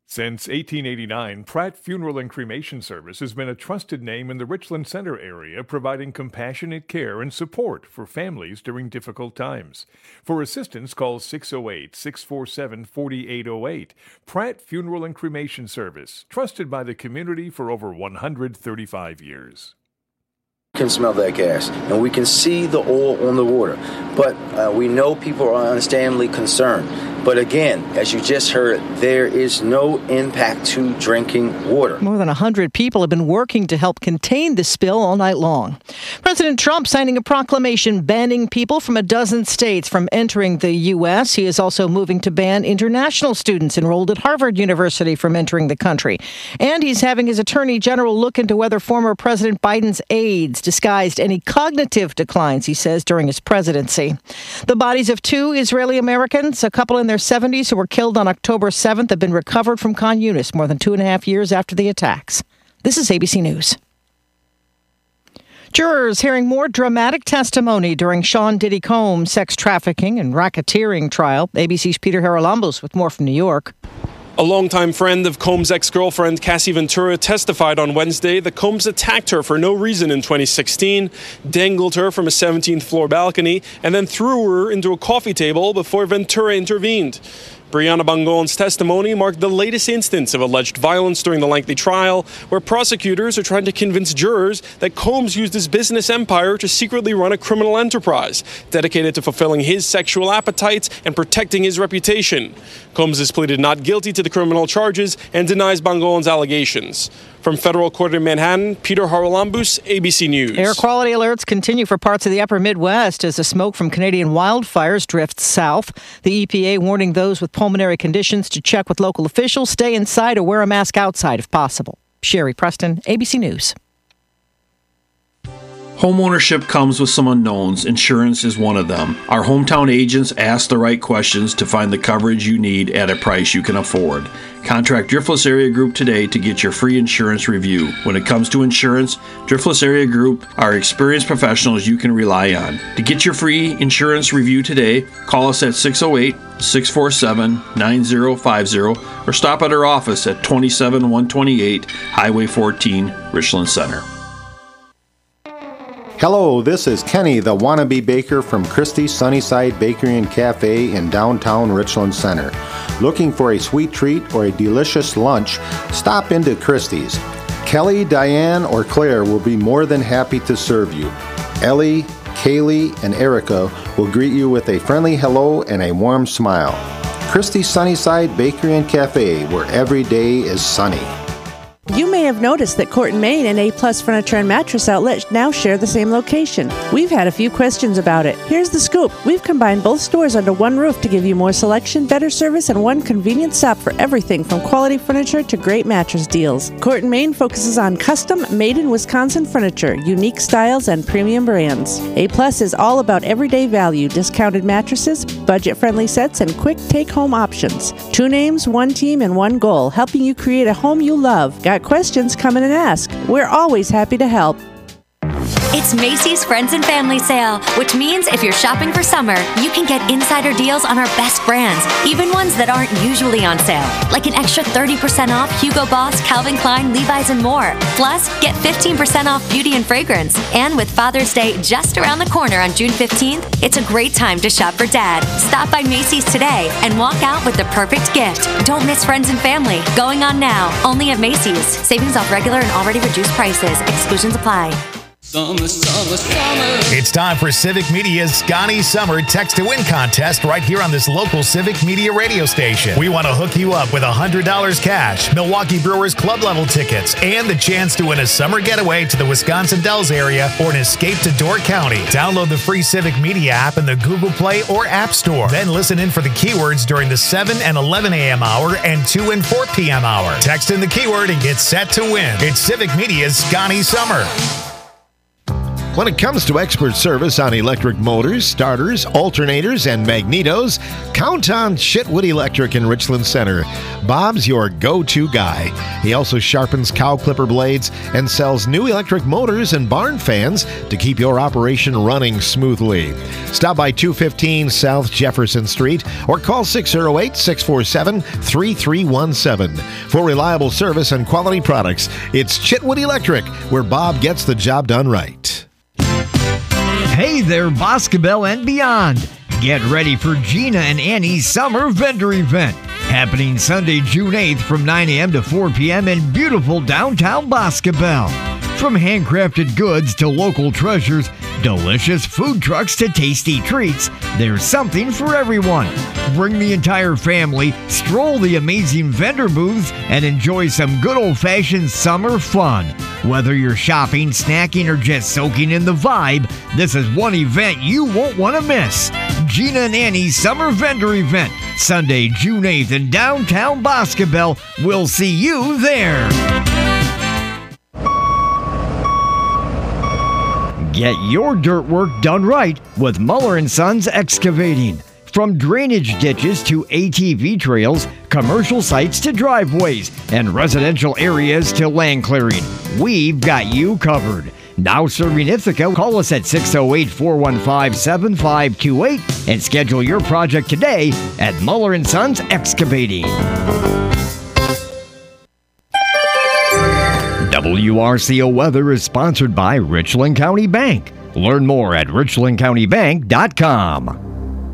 Since 1889, Pratt Funeral and Cremation Service has been a trusted name in the Richland Center area, providing compassionate care and support for families during difficult times. For assistance, call 608-647-4808. Pratt Funeral and Cremation Service, trusted by the community for over 135 years. Can smell that gas, and we can see the oil on the water, but we know people are understandably concerned. But again, as you just heard, there is no impact to drinking water. More than 100 people have been working to help contain the spill all night long. President Trump signing a proclamation banning people from a dozen states from entering the U.S. He is also moving to ban international students enrolled at Harvard University from entering the country. And he's having his attorney general look into whether former President Biden's aides disguised any cognitive declines, he says, during his presidency. The bodies of two Israeli Americans, a couple in their 70s who were killed on October 7th, have been recovered from Khan Yunis more than 2.5 years after the attacks. This is ABC News. Jurors hearing more dramatic testimony during Sean Diddy Combs' sex trafficking and racketeering trial. ABC's Peter Haralambos with more from New York. A longtime friend of Combs' ex-girlfriend, Cassie Ventura, testified on Wednesday that Combs attacked her for no reason in 2016, dangled her from a 17th floor balcony, and then threw her into a coffee table before Ventura intervened. Brianna Bangon's testimony marked the latest instance of alleged violence during the lengthy trial, where prosecutors are trying to convince jurors that Combs used his business empire to secretly run a criminal enterprise dedicated to fulfilling his sexual appetites and protecting his reputation. Combs has pleaded not guilty to the criminal charges and denies Bangon's allegations. From federal court in Manhattan, Peter Haralambos, ABC News. Air quality alerts continue for parts of the upper Midwest as the smoke from Canadian wildfires drifts south. The EPA warning those with pulmonary conditions to check with local officials, stay inside, or wear a mask outside if possible. Sherry Preston, ABC News. Homeownership comes with some unknowns. Insurance is one of them. Our hometown agents ask the right questions to find the coverage you need at a price you can afford. Contact Driftless Area Group today to get your free insurance review. When it comes to insurance, Driftless Area Group are experienced professionals you can rely on. To get your free insurance review today, call us at 608-647-9050 or stop at our office at 27128 Highway 14, Richland Center. Hello, this is Kenny, the wannabe baker from Christie's Sunnyside Bakery and Cafe in downtown Richland Center. Looking for a sweet treat or a delicious lunch? Stop into Christie's. Kelly, Diane, or Claire will be more than happy to serve you. Ellie, Kaylee, and Erica will greet you with a friendly hello and a warm smile. Christie's Sunnyside Bakery and Cafe, where every day is sunny. You may have noticed that Court and Main and A-Plus Furniture and Mattress Outlet now share the same location. We've had a few questions about it. Here's the scoop. We've combined both stores under one roof to give you more selection, better service, and one convenient stop for everything from quality furniture to great mattress deals. Court and Main focuses on custom, made-in-Wisconsin furniture, unique styles, and premium brands. A-Plus is all about everyday value, discounted mattresses, budget-friendly sets, and quick take-home options. 2 names, 1 team, and 1 goal, helping you create a home you love. Got questions? Come in and ask. We're always happy to help. It's Macy's Friends and Family Sale, which means if you're shopping for summer, you can get insider deals on our best brands, even ones that aren't usually on sale, like an extra 30% off Hugo Boss, Calvin Klein, Levi's, and more. Plus, get 15% off beauty and fragrance. And with Father's Day just around the corner on June 15th, it's a great time to shop for Dad. Stop by Macy's today and walk out with the perfect gift. Don't miss Friends and Family. Going on now, only at Macy's. Savings off regular and already reduced prices. Exclusions apply. Summer. It's time for Civic Media's Scotty Summer Text to Win contest right here on this local Civic Media radio station. We want to hook you up with $100 cash, Milwaukee Brewers club level tickets, and the chance to win a summer getaway to the Wisconsin Dells area or an escape to Door County. Download the free Civic Media app in the Google Play or App Store. Then listen in for the keywords during the 7 and 11 a.m. hour and 2 and 4 p.m. hour. Text in the keyword and get set to win. It's Civic Media's Scotty Summer. When it comes to expert service on electric motors, starters, alternators, and magnetos, count on Chitwood Electric in Richland Center. Bob's your go-to guy. He also sharpens cow clipper blades and sells new electric motors and barn fans to keep your operation running smoothly. Stop by 215 South Jefferson Street or call 608-647-3317. For reliable service and quality products, it's Chitwood Electric, where Bob gets the job done right. Hey there, Boscobel and beyond. Get ready for Gina and Annie's Summer Vendor Event, happening Sunday, June 8th from 9 a.m. to 4 p.m. in beautiful downtown Boscobel. From handcrafted goods to local treasures, delicious food trucks to tasty treats, there's something for everyone. Bring the entire family, stroll the amazing vendor booths, and enjoy some good old-fashioned summer fun. Whether you're shopping, snacking, or just soaking in the vibe, this is one event you won't want to miss. Gina and Annie's Summer Vendor Event, Sunday, June 8th in downtown Boscobel. We'll see you there. Get your dirt work done right with Muller & Sons Excavating. From drainage ditches to ATV trails, commercial sites to driveways, and residential areas to land clearing, we've got you covered. Now serving Ithaca, call us at 608-415-7528 and schedule your project today at Muller & Sons Excavating. WRCO Weather is sponsored by Richland County Bank. Learn more at richlandcountybank.com.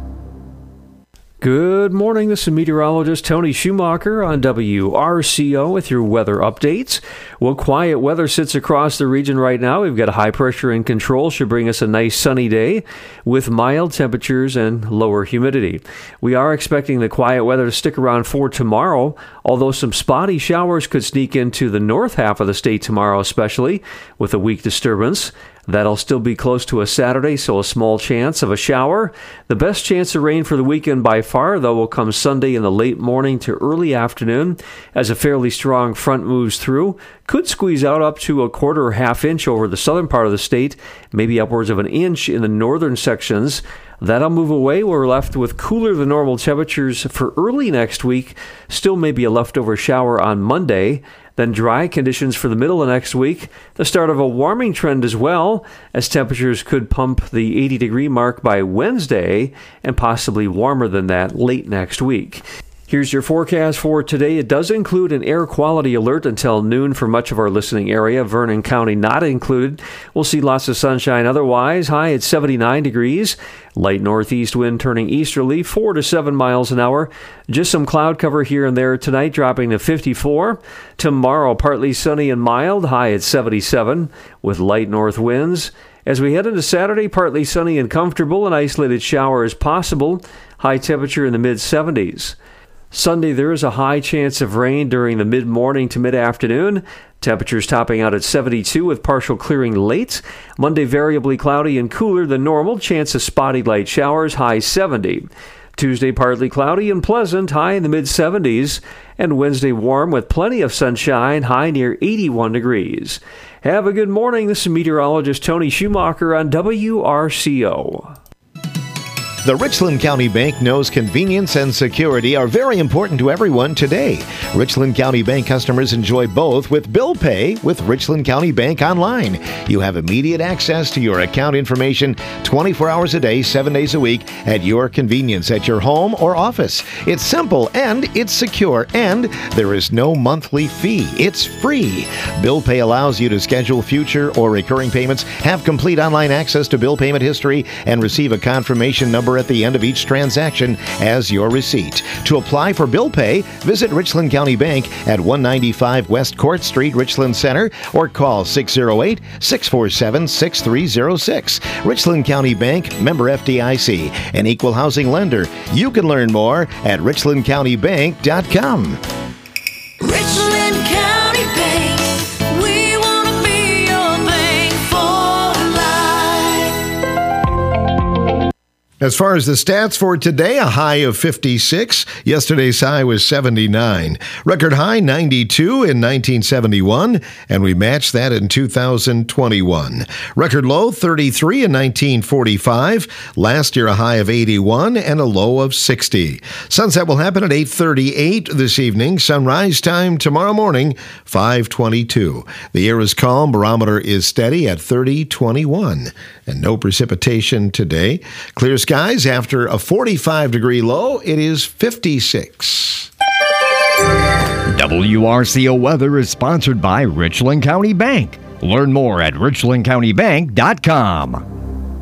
Good morning. This is meteorologist Tony Schumacher on WRCO with your weather updates. Well, quiet weather sits across the region right now. We've got high pressure in control. Should bring us a nice sunny day with mild temperatures and lower humidity. We are expecting the quiet weather to stick around for tomorrow, although some spotty showers could sneak into the north half of the state tomorrow, especially with a weak disturbance. That'll still be close to a Saturday, so a small chance of a shower. The best chance of rain for the weekend by far, though, will come Sunday in the late morning to early afternoon as a fairly strong front moves through. Could squeeze out up to a quarter or half inch over the southern part of the state, maybe upwards of an inch in the northern sections. That'll move away. We're left with cooler than normal temperatures for early next week. Still maybe a leftover shower on Monday. Then dry conditions for the middle of next week. The start of a warming trend as well, as temperatures could pump the 80-degree mark by Wednesday and possibly warmer than that late next week. Here's your forecast for today. It does include an air quality alert until noon for much of our listening area. Vernon County not included. We'll see lots of sunshine otherwise. High at 79 degrees. Light northeast wind turning easterly, 4 to 7 miles an hour. Just some cloud cover here and there tonight, dropping to 54. Tomorrow, partly sunny and mild. High at 77 with light north winds. As we head into Saturday, partly sunny and comfortable. An isolated shower is possible. High temperature in the mid-70s. Sunday, there is a high chance of rain during the mid-morning to mid-afternoon. Temperatures topping out at 72 with partial clearing late. Monday, variably cloudy and cooler than normal. Chance of spotty light showers, high 70. Tuesday, partly cloudy and pleasant, high in the mid-70s. And Wednesday, warm with plenty of sunshine, high near 81 degrees. Have a good morning. This is meteorologist Tony Schumacher on WRCO. The Richland County Bank knows convenience and security are very important to everyone today. Richland County Bank customers enjoy both with bill pay with Richland County Bank Online. You have immediate access to your account information 24 hours a day, 7 days a week at your convenience at your home or office. It's simple and it's secure, and there is no monthly fee. It's free. Bill pay allows you to schedule future or recurring payments, have complete online access to bill payment history, and receive a confirmation number at the end of each transaction as your receipt. To apply for bill pay, visit Richland County Bank at 195 West Court Street, Richland Center, or call 608-647-6306. Richland County Bank, member FDIC, an equal housing lender. You can learn more at richlandcountybank.com. Richland County Bank, we want to be your bank for life. As far as the stats for today, a high of 56. Yesterday's high was 79. Record high 92 in 1971, and we matched that in 2021. Record low 33 in 1945. Last year a high of 81 and a low of 60. Sunset will happen at 8:38 this evening. Sunrise time tomorrow morning, 5:22. The air is calm. Barometer is steady at 30.21. And no precipitation today. Clear skies after a 45-degree low. It is 56. WRCO weather is sponsored by Richland County Bank. Learn more at richlandcountybank.com.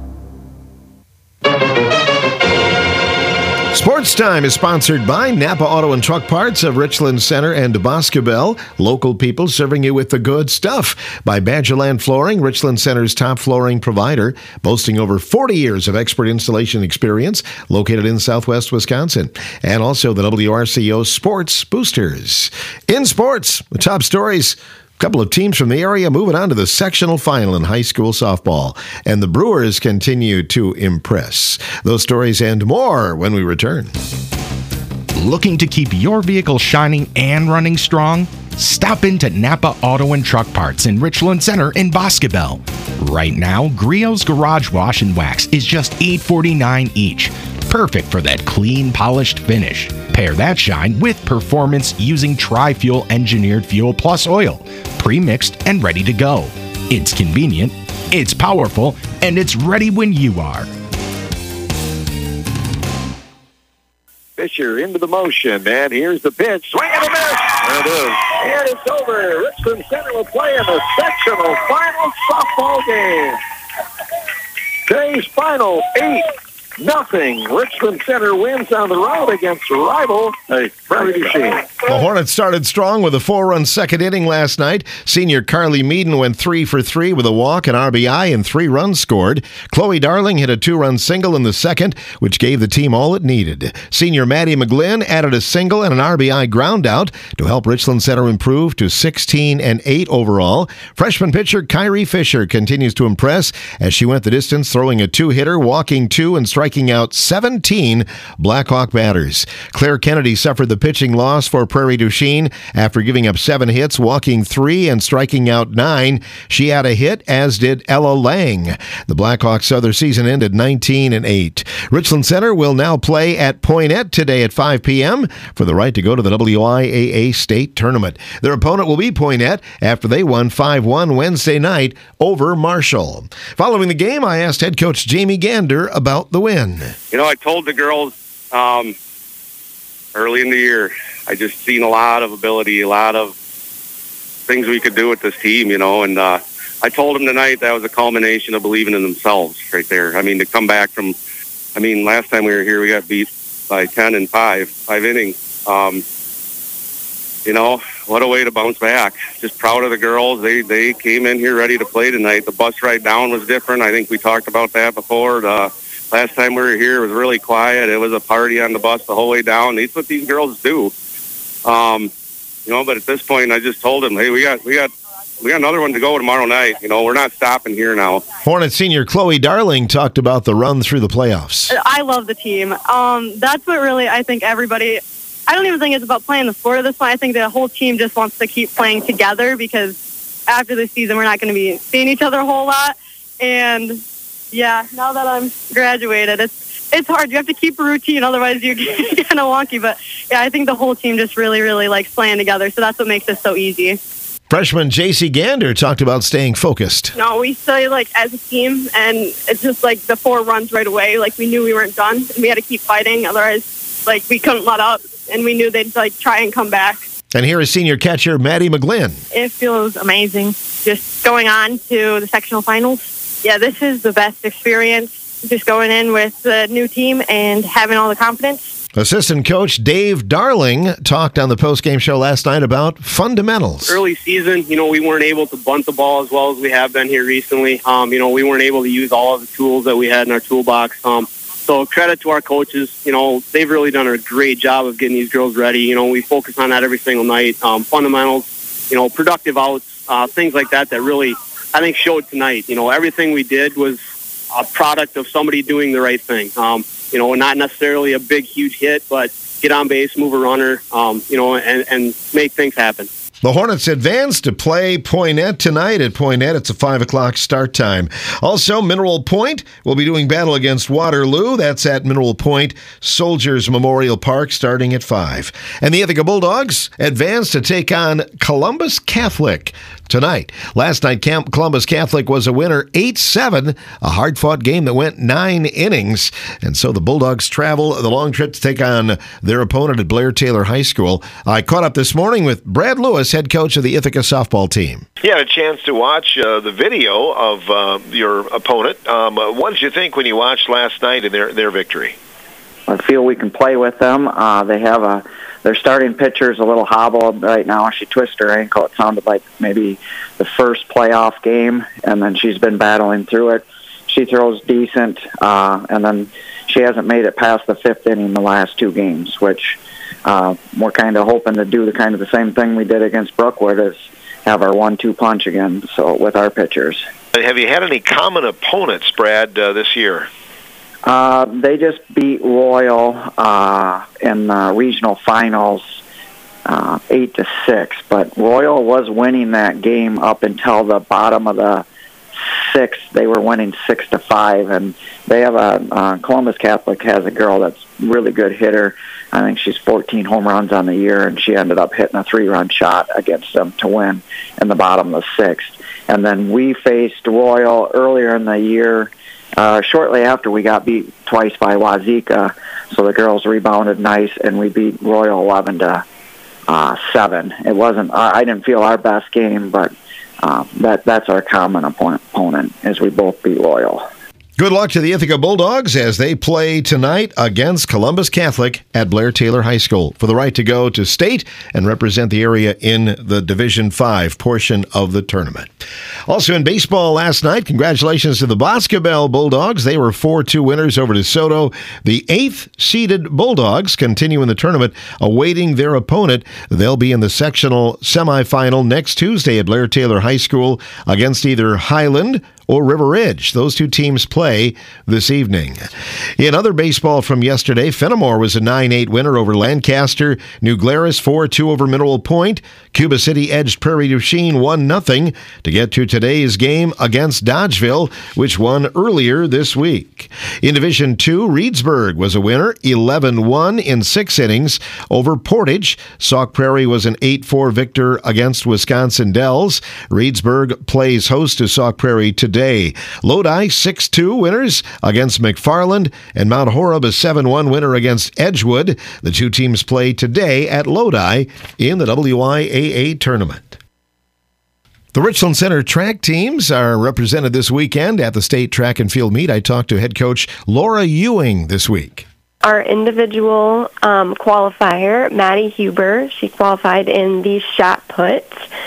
Sports Time is sponsored by Napa Auto and Truck Parts of Richland Center and Boscobel. Local people serving you with the good stuff. By Badgerland Flooring, Richland Center's top flooring provider, boasting over 40 years of expert installation experience, located in southwest Wisconsin. And also the WRCO Sports Boosters. In sports, the top stories. Couple of teams from the area moving on to the sectional final in high school softball. And the Brewers continue to impress. Those stories and more when we return. Looking to keep your vehicle shining and running strong? Stop into Napa Auto and Truck Parts in Richland Center in Boscobel. Right now, Griot's Garage Wash and Wax is just $8.49 each. Perfect for that clean, polished finish. Pair that shine with performance using Tri-Fuel Engineered Fuel Plus Oil, pre-mixed and ready to go. It's convenient, it's powerful, and it's ready when you are. Fisher into the motion, and here's the pitch. Swing and a miss. There it is. And it's over. Richland Center will play in the sectional final softball game. Today's final 8-0. Richland Center wins on the road against rival Prairie du Chien. The Hornets started strong with a 4-run second inning last night. Senior Carly Meaden went 3 for 3 with a walk, an RBI, and 3 runs scored. Chloe Darling hit a 2-run single in the second, which gave the team all it needed. Senior Maddie McGlynn added a single and an RBI groundout to help Richland Center improve to 16-8 overall. Freshman pitcher Kyrie Fisher continues to impress as she went the distance, throwing a 2-hitter, walking 2, and striking out 17 Blackhawk batters. Claire Kennedy suffered the pitching loss for Prairie du Chien after giving up 7 hits, walking 3, and striking out 9. She had a hit, as did Ella Lang. The Blackhawks saw their season ended 19-8. Richland Center will now play at Poynette today at 5 p.m. for the right to go to the WIAA state tournament. Their opponent will be Poynette after they won 5-1 Wednesday night over Marshall. Following the game, I asked head coach Jamie Gander about the win. You know, I told the girls early in the year, I just seen a lot of ability, a lot of things we could do with this team, you know, and I told them tonight that was a culmination of believing in themselves right there. I mean, to come back from, last time we were here, we got beat by 10 in 5 innings. You know, what a way to bounce back. Just proud of the girls. They came in here ready to play tonight. The bus ride down was different. I think we talked about that before. Last time we were here, it was really quiet. It was a party on the bus the whole way down. That's what these girls do. You know, but at this point, I just told them, hey, we got another one to go tomorrow night. You know, we're not stopping here now. Hornet senior Chloe Darling talked about the run through the playoffs. I love the team. That's what really, I think everybody, I don't even think it's about playing the sport at this point. I think the whole team just wants to keep playing together because after this season, we're not going to be seeing each other a whole lot. And yeah, now that I'm graduated, it's hard. You have to keep a routine, otherwise you get kind of wonky. But yeah, I think the whole team just really, really likes playing together. So that's what makes this so easy. Freshman J.C. Gander talked about staying focused. No, we stay as a team, and it's just the 4 runs right away. We knew we weren't done, and we had to keep fighting. Otherwise, we couldn't let up, and we knew they'd try and come back. And here is senior catcher Maddie McGlynn. It feels amazing just going on to the sectional finals. Yeah, this is the best experience, just going in with the new team and having all the confidence. Assistant coach Dave Darling talked on the postgame show last night about fundamentals. Early season, we weren't able to bunt the ball as well as we have been here recently. We weren't able to use all of the tools that we had in our toolbox. So credit to our coaches. They've really done a great job of getting these girls ready. We focus on that every single night. Fundamentals, productive outs, things like that really, I think, showed tonight. Everything we did was a product of somebody doing the right thing. Not necessarily a big, huge hit, but get on base, move a runner, and make things happen. The Hornets advance to play Poynette tonight. At Poynette, it's a 5 o'clock start time. Also, Mineral Point will be doing battle against Waterloo. That's at Mineral Point Soldiers Memorial Park starting at 5. And the Ithaca Bulldogs advance to take on Columbus Catholic tonight. Last night, Columbus Catholic was a winner 8-7, a hard-fought game that went 9 innings. And so the Bulldogs travel the long trip to take on their opponent at Blair Taylor High School. I caught up this morning with Brad Lewis, head coach of the Ithaca softball team. You had a chance to watch the video of your opponent. What did you think when you watched last night and their victory? I feel we can play with them. They have their starting pitcher's a little hobbled right now. She twisted her ankle. It sounded like maybe the first playoff game, and then she's been battling through it. She throws decent, and then she hasn't made it past the 5th inning the last 2 games, which we're kind of hoping to do the same thing we did against Brookwood, is have our 1-2 punch again. So with our pitchers. Have you had any common opponents, Brad, this year? They just beat Royal in the regional finals 8-6, but Royal was winning that game up until the bottom of the 6th. They were winning 6-5, and they have Columbus Catholic has a girl that's really good hitter. I think she's 14 home runs on the year, and she ended up hitting a 3-run shot against them to win in the bottom of the 6th. And then we faced Royal earlier in the year, shortly after we got beat twice by Wazeeka. So the girls rebounded nice, and we beat Royal 11-7. It wasn't. I didn't feel our best game, but that's our common opponent, as we both beat Royal. Good luck to the Ithaca Bulldogs as they play tonight against Columbus Catholic at Blair Taylor High School for the right to go to state and represent the area in the Division 5 portion of the tournament. Also in baseball last night, congratulations to the Boscobel Bulldogs. They were 4-2 winners over DeSoto. The 8th-seeded Bulldogs continue in the tournament, awaiting their opponent. They'll be in the sectional semifinal next Tuesday at Blair Taylor High School against either Highland or River Ridge. Those 2 teams play this evening. In other baseball from yesterday, Fenimore was a 9-8 winner over Lancaster. New Glarus 4-2 over Mineral Point. Cuba City edged Prairie du Chien 1-0 to get to today's game against Dodgeville, which won earlier this week. In Division 2, Reedsburg was a winner, 11-1 in 6 innings over Portage. Sauk Prairie was an 8-4 victor against Wisconsin Dells. Reedsburg plays host to Sauk Prairie today. Lodi 6-2 winners against McFarland, and Mount Horeb a 7-1 winner against Edgewood. The 2 teams play today at Lodi in the WIAA tournament. The Richland Center track teams are represented this weekend at the state track and field meet. I talked to head coach Laura Ewing this week. Our individual qualifier, Maddie Huber, she qualified in the shot put.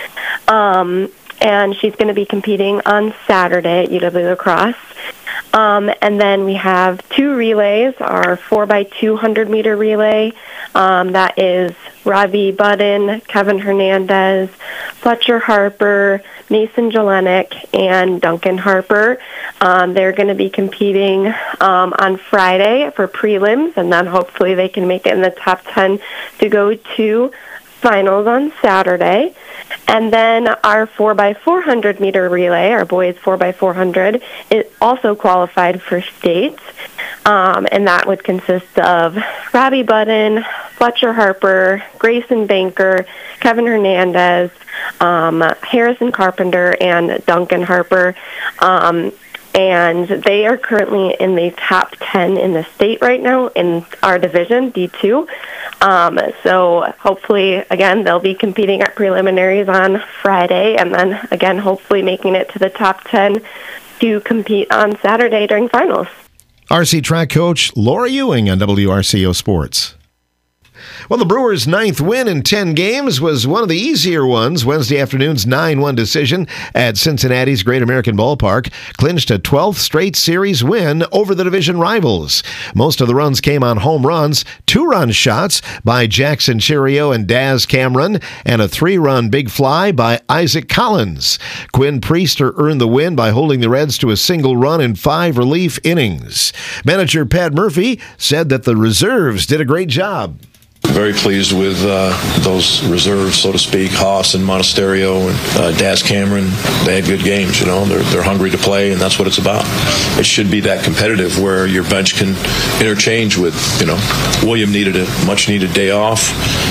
And she's going to be competing on Saturday at UW La Crosse. And then we have 2 relays, our 4x200 meter relay. That is Robbie Budden, Kevin Hernandez, Fletcher Harper, Mason Jelenik, and Duncan Harper. They're going to be competing on Friday for prelims, and then hopefully they can make it in the top 10 to go to finals on Saturday. And then our 4x400 meter relay, our boys 4x400, is also qualified for states. And that would consist of Robbie Budden, Fletcher Harper, Grayson Banker, Kevin Hernandez, Harrison Carpenter, and Duncan Harper. And they are currently in the top 10 in the state right now in our division, D2. So hopefully, again, they'll be competing at preliminaries on Friday, and then, again, hopefully making it to the top 10 to compete on Saturday during finals. RC track coach Laura Ewing on WRCO Sports. Well, the Brewers' 9th win in 10 games was one of the easier ones. Wednesday afternoon's 9-1 decision at Cincinnati's Great American Ballpark clinched a 12th straight series win over the division rivals. Most of the runs came on home runs, 2-run shots by Jackson Chourio and Daz Cameron, and a 3-run big fly by Isaac Collins. Quinn Priester earned the win by holding the Reds to a single run in 5 relief innings. Manager Pat Murphy said that the reserves did a great job. Very pleased with those reserves, so to speak, Haas and Monasterio and Daz Cameron. They had good games, you know. They're hungry to play, and that's what it's about. It should be that competitive where your bench can interchange with, you know, William needed a much-needed day off.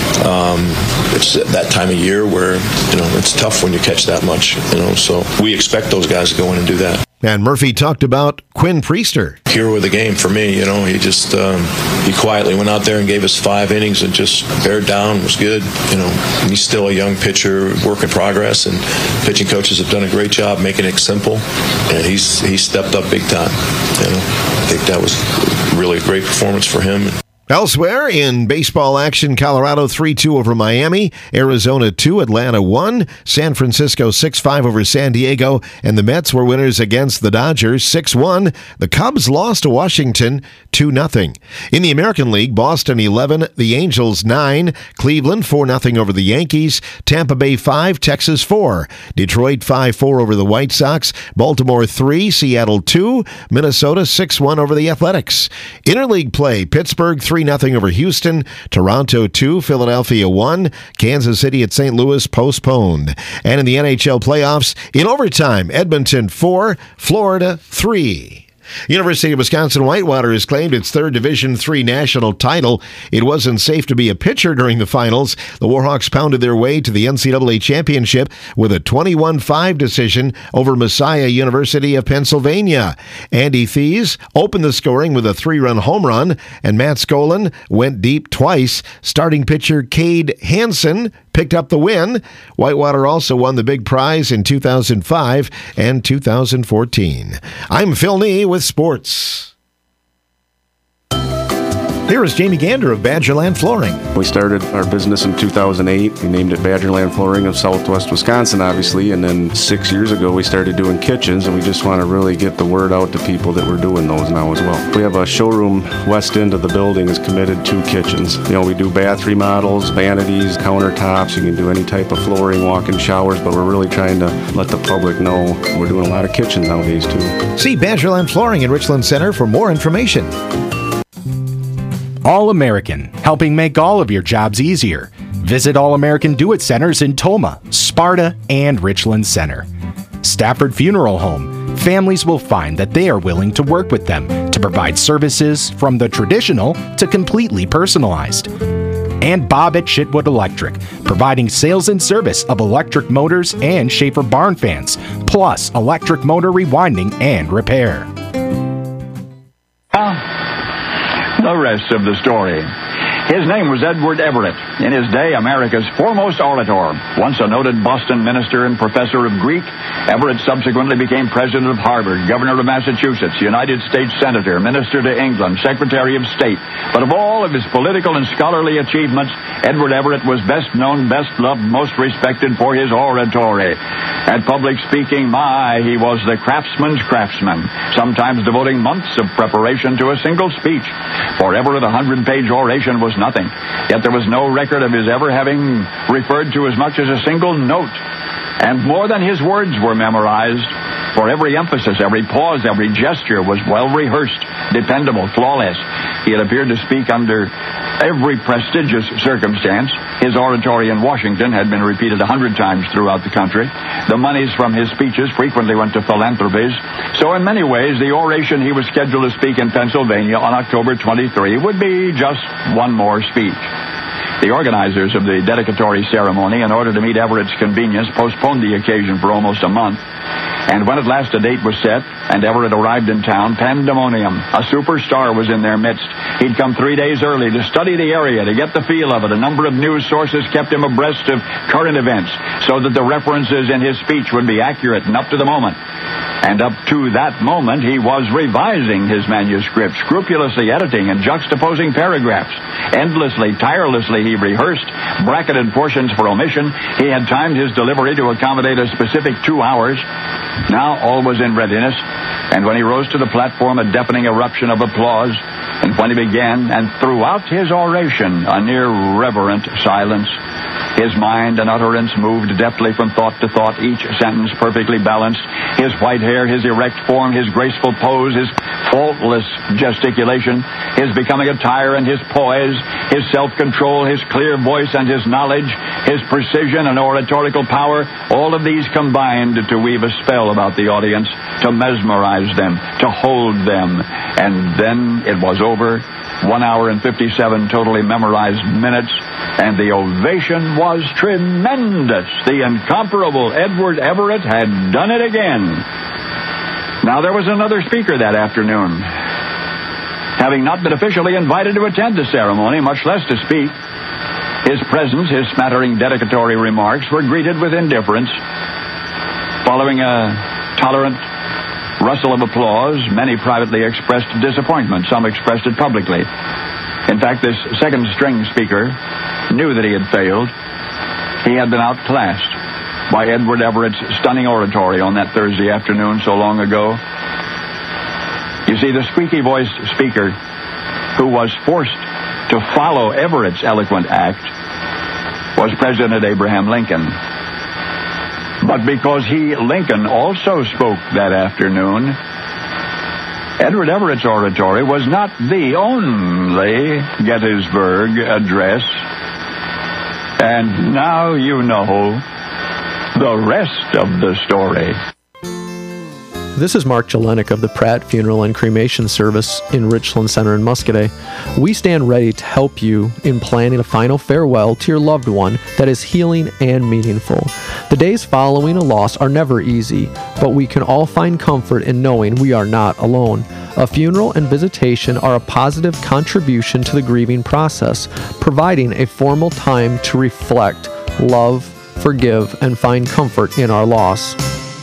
It's that time of year where, you know, it's tough when you catch that much, you know. So we expect those guys to go in and do that. And Murphy talked about Quinn Priester. Hero of the game for me, you know. He just he quietly went out there and gave us 5 innings and just bared down, was good. You know, he's still a young pitcher, work in progress, and pitching coaches have done a great job making it simple. And he stepped up big time. You know, I think that was really a great performance for him. Elsewhere in baseball action, Colorado 3-2 over Miami, Arizona 2, Atlanta 1, San Francisco 6-5 over San Diego, and the Mets were winners against the Dodgers 6-1. The Cubs lost to Washington 2-0. In the American League, Boston 11, the Angels 9, Cleveland 4-0 over the Yankees, Tampa Bay 5, Texas 4, Detroit 5-4 over the White Sox, Baltimore 3, Seattle 2, Minnesota 6-1 over the Athletics. Interleague play, Pittsburgh 3-0 over Houston, Toronto 2, Philadelphia 1, Kansas City at St. Louis postponed. And in the NHL playoffs, in overtime, Edmonton 4, Florida 3. University of Wisconsin-Whitewater has claimed its 3rd Division III national title. It wasn't safe to be a pitcher during the finals. The Warhawks pounded their way to the NCAA championship with a 21-5 decision over Messiah University of Pennsylvania. Andy Thies opened the scoring with a 3-run home run, and Matt Skolin went deep twice. Starting pitcher Cade Hansen picked up the win. Whitewater also won the big prize in 2005 and 2014. I'm Phil Nee with sports. Here is Jamie Gander of Badgerland Flooring. We started our business in 2008. We named it Badgerland Flooring of Southwest Wisconsin, obviously, and then 6 years ago we started doing kitchens, and we just want to really get the word out to people that we're doing those now as well. We have a showroom west end of the building is committed to kitchens. You know, we do bath remodels, vanities, countertops. You can do any type of flooring, walk-in showers, but we're really trying to let the public know we're doing a lot of kitchens nowadays too. See Badgerland Flooring in Richland Center for more information. All American, helping make all of your jobs easier. Visit All American Do It Centers in Toma, Sparta, and Richland Center. Stafford Funeral Home. Families will find that they are willing to work with them to provide services from the traditional to completely personalized. And Bob at Chitwood Electric, providing sales and service of electric motors and Schaefer barn fans, plus electric motor rewinding and repair. The rest of the story. His name was Edward Everett. In his day, America's foremost orator. Once a noted Boston minister and professor of Greek, Everett subsequently became president of Harvard, governor of Massachusetts, United States senator, minister to England, secretary of state. But of all of his political and scholarly achievements, Edward Everett was best known, best loved, most respected for his oratory. At public speaking, he was the craftsman's craftsman, sometimes devoting months of preparation to a single speech. For Everett, a 100-page oration was nothing. Yet there was no record of his ever having referred to as much as a single note. And more than his words were memorized, for every emphasis, every pause, every gesture was well rehearsed, dependable, flawless. He had appeared to speak under every prestigious circumstance. His oratory in Washington had been repeated 100 times throughout the country. The monies from his speeches frequently went to philanthropies. So in many ways, the oration he was scheduled to speak in Pennsylvania on October 23 would be just one more speech. The organizers of the dedicatory ceremony, in order to meet Everett's convenience, postponed the occasion for almost a month. And when at last a date was set and Everett arrived in town, pandemonium. A superstar was in their midst. He'd come 3 days early to study the area, to get the feel of it. A number of news sources kept him abreast of current events so that the references in his speech would be accurate and up to the moment. And up to that moment, he was revising his manuscript, scrupulously editing and juxtaposing paragraphs. Endlessly, tirelessly, he rehearsed, bracketed portions for omission. He had timed his delivery to accommodate a specific 2 hours. Now all was in readiness, and when he rose to the platform, a deafening eruption of applause. And when he began, and throughout his oration, a near reverent silence. His mind and utterance moved deftly from thought to thought, each sentence perfectly balanced. His white hair, his erect form, his graceful pose, his faultless gesticulation, his becoming attire and his poise, his self-control, his clear voice and his knowledge, his precision and oratorical power, all of these combined to weave a spell about the audience, to mesmerize them, to hold them. And then it was over. 1 hour and 57 totally memorized minutes, and the ovation was tremendous. The incomparable Edward Everett had done it again. Now, there was another speaker that afternoon. Having not been officially invited to attend the ceremony, much less to speak, his presence, his smattering dedicatory remarks were greeted with indifference. Following a tolerant rustle of applause, many privately expressed disappointment. Some expressed it publicly. In fact, this second-string speaker knew that he had failed. He had been outclassed by Edward Everett's stunning oratory on that Thursday afternoon so long ago. You see, the squeaky-voiced speaker who was forced to follow Everett's eloquent act was President Abraham Lincoln. But because he, Lincoln, also spoke that afternoon, Edward Everett's oratory was not the only Gettysburg Address. And now you know the rest of the story. This is Mark Jelenik of the Pratt Funeral and Cremation Service in Richland Center in Muscadet. We stand ready to help you in planning a final farewell to your loved one that is healing and meaningful. The days following a loss are never easy, but we can all find comfort in knowing we are not alone. A funeral and visitation are a positive contribution to the grieving process, providing a formal time to reflect, love, forgive, and find comfort in our loss.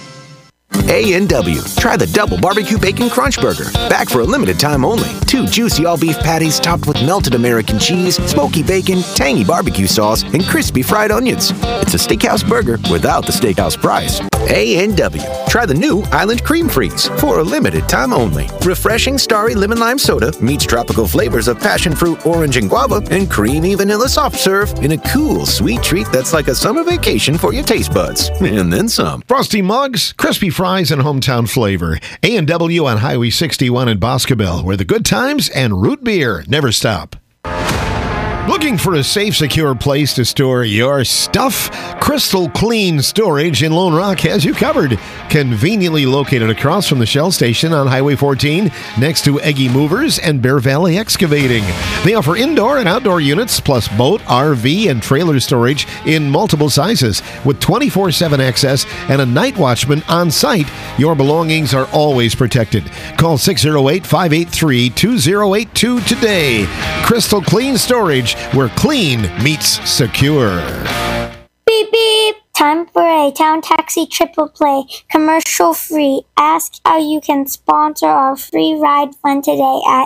A&W. Try the Double Barbecue Bacon Crunch Burger. Back for a limited time only. 2 juicy all-beef patties topped with melted American cheese, smoky bacon, tangy barbecue sauce, and crispy fried onions. It's a steakhouse burger without the steakhouse price. A&W. Try the new Island Cream Freeze for a limited time only. Refreshing starry lemon lime soda meets tropical flavors of passion fruit, orange, and guava, and creamy vanilla soft serve in a cool, sweet treat that's like a summer vacation for your taste buds. And then some. Frosty mugs, crispy fries, and hometown flavor. A&W on Highway 61 in Boscobel, where the good times and root beer never stop. Looking for a safe, secure place to store your stuff? Crystal Clean Storage in Lone Rock has you covered. Conveniently located across from the Shell Station on Highway 14, next to Eggy Movers and Bear Valley Excavating. They offer indoor and outdoor units, plus boat, RV, and trailer storage in multiple sizes. With 24/7 access and a night watchman on site, your belongings are always protected. Call 608-583-2082 today. Crystal Clean Storage, where clean meets secure. Beep beep! Time for a town taxi triple play, commercial free. Ask how you can sponsor our free ride fund today at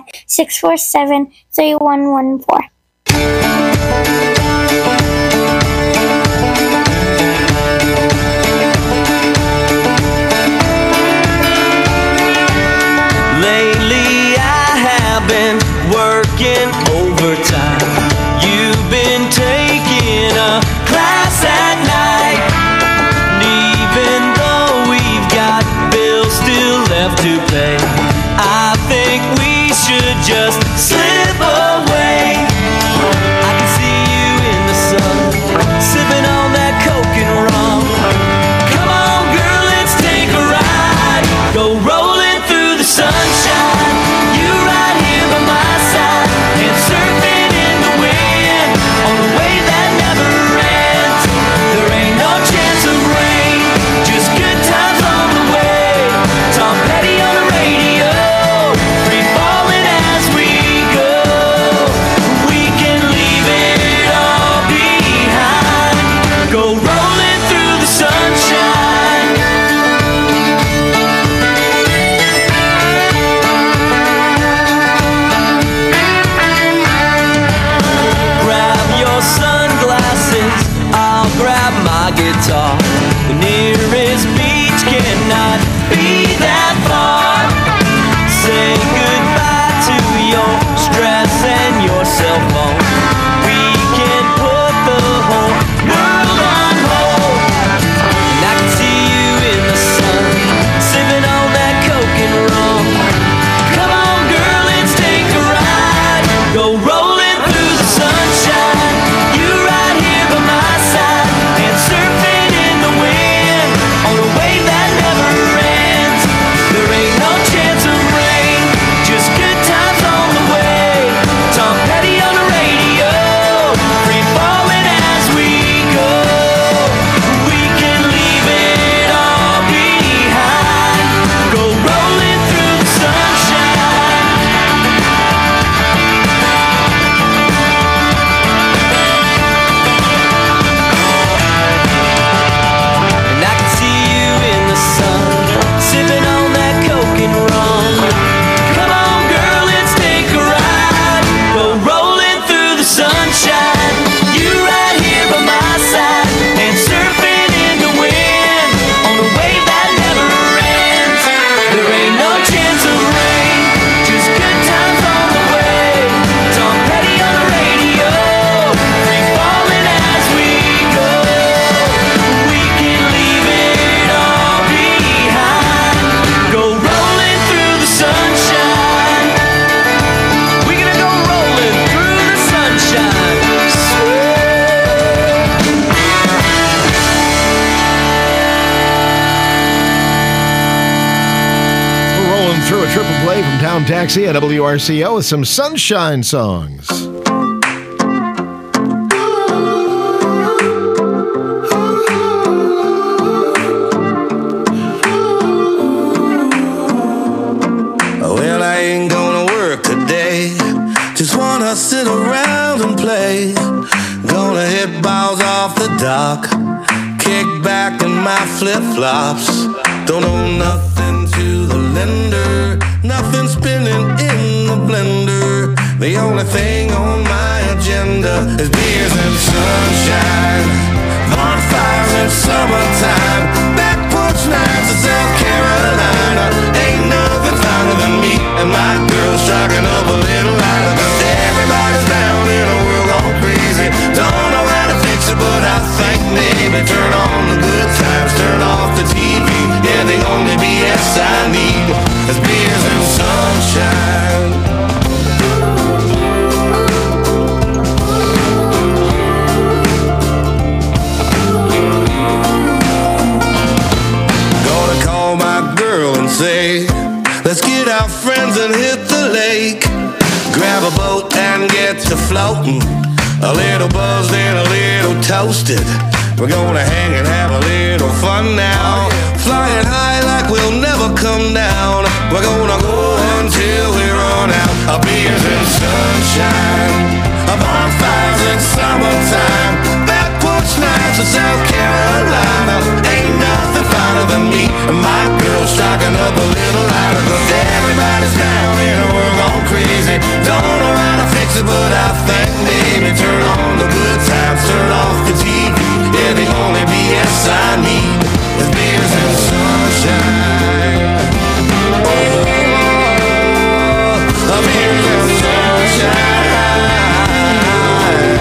647-3114. Lately I have been working overtime. You've been taking a class at night. And even though we've got bills still left to pay, I think we should just slip away. I can see guitar. The nearest beach cannot be that far. Say goodbye to your stress and your cell phone. We can put the whole world on hold. And I can see you in the sun, sipping on that Coke and rum. Come on, girl, let's take a ride. Go rolling through the sunshine. You right here by my side, and surfing in the wind on a wave that never ends. There ain't no chance of rain, just good times on the way. Tom Petty on the radio, free falling as we go. We can leave it all behind. Go rolling through the sunshine. And I can see you in the sun, sipping on that Coke and rum. Come on, girl, let's take a ride. Go rolling through the sunshine. You right here by my side, and surfing in the wind on a wave that never ends. There ain't no chance of rain, just good times on the way. Tom Petty on the radio, free falling as we go. We can leave it all behind. Go rolling through the sunshine. We're gonna go rolling through the sunshine. We're rolling through a triple play from Town Taxi at WRCO with some sunshine songs. Well, I ain't gonna work today. Just wanna sit around and play. Gonna hit balls off the dock. Kick back in my flip-flops. Don't owe nothing to the lender. Nothing spinning in the blender. The only thing on my agenda is beers and sunshine, bonfires in summertime, back porch nights in South Carolina. Ain't nothing finer than me and my girl striking up a little lighter. 'Cause everybody's down in a world gone crazy. Don't know how to fix it, but I think maybe turn on the good times, turn off the TV. Yeah, the only BS I need is beers and sunshine. Gonna call my girl and say, let's get our friends and hit the lake. Grab a boat and get to floating. A little buzzed and a little toasted. We're gonna hang and have a little fun now. Flying high like we'll never come down. We're gonna go until we run out. Our beers and sunshine, our bonfires in summertime, back porch nights in South Carolina. Ain't nothing finer than me and my girl striking up a little lighter. 'Cause everybody's down in a world gone crazy. Don't know how to fix it, but I think maybe turn on the good times, turn off the TV. Yeah, the only BS I need is beers and sunshine. Oh, beers and sunshine.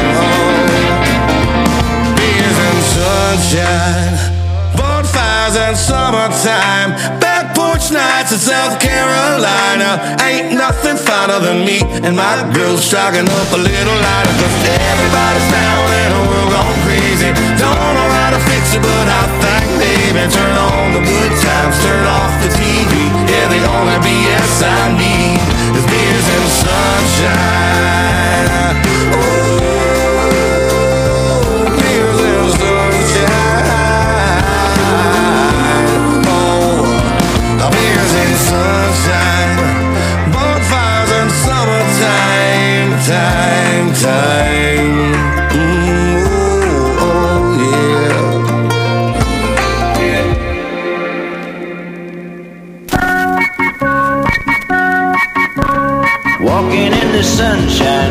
Oh, beers and sunshine, bonfires and summertime, back porch nights in South Carolina. Ain't nothing finer than me and my girl striking up a little lighter. 'Cause everybody's down in a world gone crazy. Don't know how to fix it, but I think maybe turn on the good times, turn off the TV. Yeah, the only BS I need is beers and sunshine. Oh, beers and sunshine. Oh, beers and sunshine, bonfires and summertime, time. Ooh, oh yeah. Walking in the sunshine.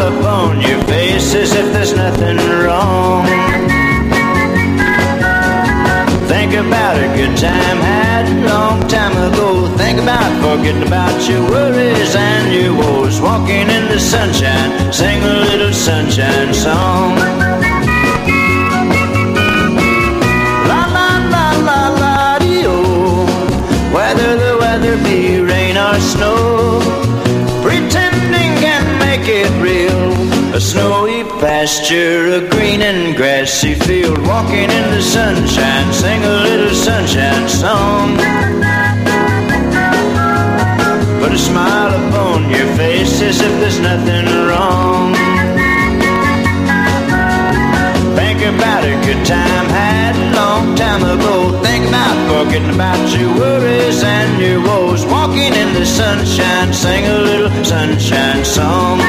upon your face as if there's nothing wrong. Think about a good time had a long time ago. Think about forgetting about your worries and your woes. Walking in the sunshine, sing a little sunshine song. La la la la la dee-oh. Whether the weather be rain or snow, pretending can make it real. A snowy pasture, a green and grassy field. Walking in the sunshine, sing a little sunshine song. Put a smile upon your face as if there's nothing wrong. Think about a good time had a long time ago. Think about forgetting about your worries and your woes. Walking in the sunshine, sing a little sunshine song.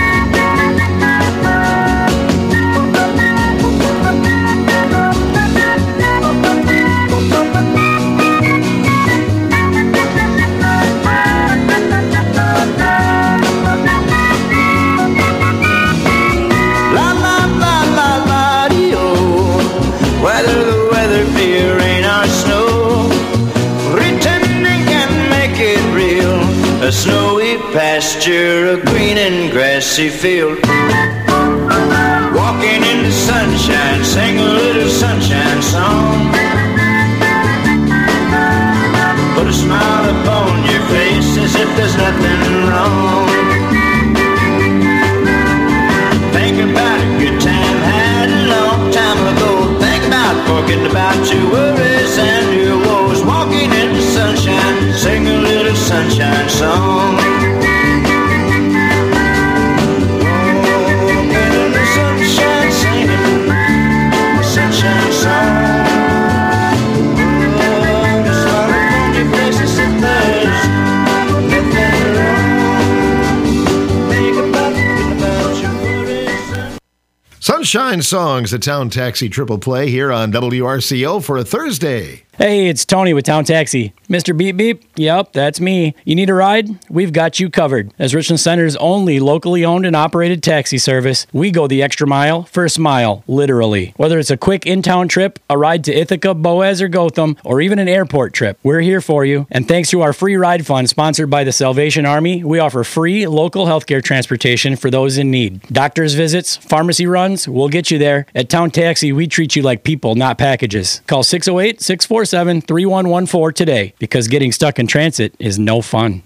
A snowy pasture, a green and grassy field. Walking in the sunshine, sing a little sunshine song. Put a smile upon your face as if there's nothing wrong. Think about a good time had a long time ago. Think about forgetting about your worries and your woes. Walking in the sunshine, sing a little sunshine song. Walking in the sunshine, singing sunshine song. Oh, the smile upon your face as if there's nothing wrong. Think about your worries. Sunshine Songs, a Town Taxi triple play here on WRCO for a Thursday. Hey, it's Tony with Town Taxi. Mr. Beep Beep? Yep, that's me. You need a ride? We've got you covered. As Richland Center's only locally owned and operated taxi service, we go the extra mile for a smile, literally. Whether it's a quick in-town trip, a ride to Ithaca, Boaz, or Gotham, or even an airport trip, we're here for you. And thanks to our free ride fund sponsored by the Salvation Army, we offer free local healthcare transportation for those in need. Doctor's visits, pharmacy runs, we'll get you there. At Town Taxi, we treat you like people, not packages. Call 608-647-3114 today, because getting stuck in transit is no fun.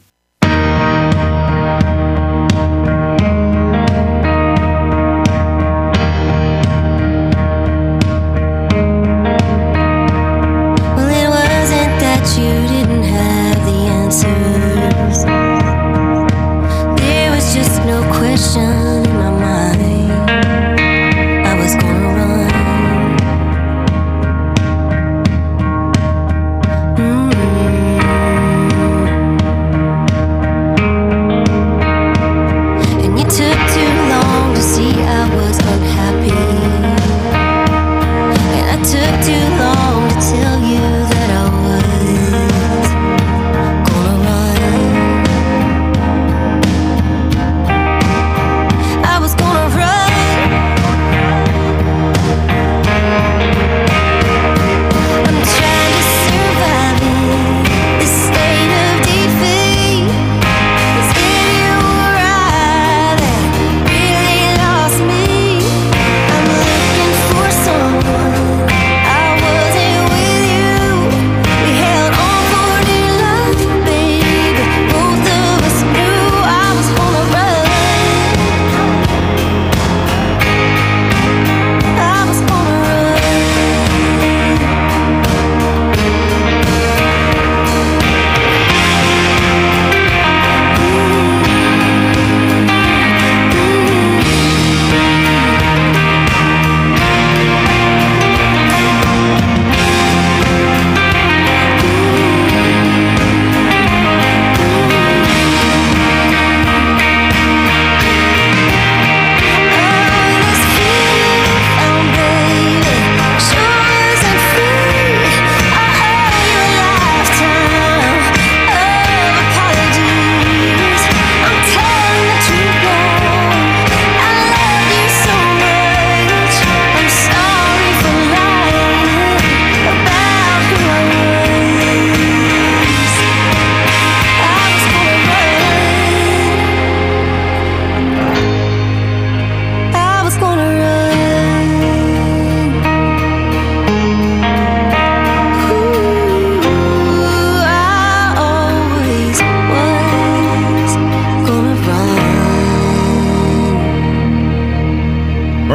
Well, it wasn't that you didn't have the answers. There was just no question in my mind. I was gonna run. And you took too long to see I was unhappy. And I took too long to tell you that I was gonna run. I